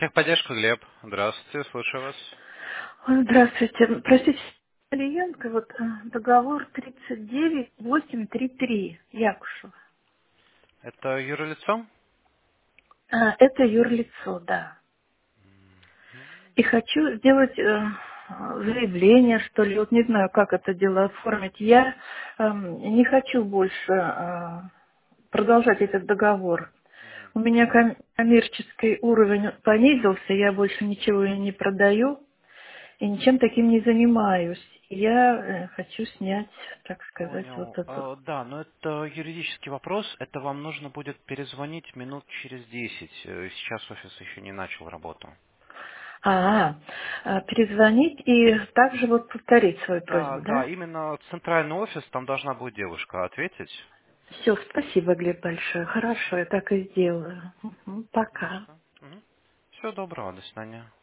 Техподдержка, Глеб. Здравствуйте, слушаю вас. Ой, здравствуйте. Простите, клиентка, вот договор 39833 Якушева. Это юрлицо? Это юрлицо, да. И хочу сделать заявление, что ли, вот не знаю, как это дело оформить. Я не хочу больше продолжать этот договор. У меня коммерческий уровень понизился, я больше ничего и не продаю. И ничем таким не занимаюсь. И я хочу снять, так сказать, вот Понял. эту. Да, но это юридический вопрос. Это вам нужно будет перезвонить минут через 10. Сейчас офис еще не начал работу. Перезвонить и также вот повторить свою Да, просьбу, да, да? именно центральный офис, там должна будет девушка ответить. Все, спасибо, Глеб, большое. Хорошо, я так и сделаю. Мгм, пока. Пожалуйста. Всего доброго, до свидания.